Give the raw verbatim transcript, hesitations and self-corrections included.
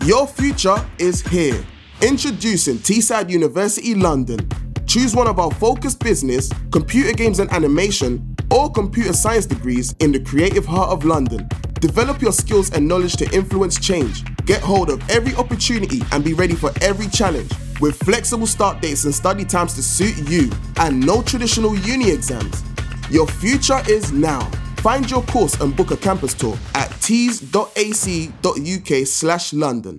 Your future is here. Introducing Teesside University London. Choose one of our focused business, computer games and animation, or computer science degrees in the creative heart of London. Develop your skills and knowledge to influence change. Get hold of every opportunity and be ready for every challenge. With flexible start dates and study times to suit you, and no traditional uni exams. Your future is now. Find your course and book a campus tour at tees dot a c dot u k slash London.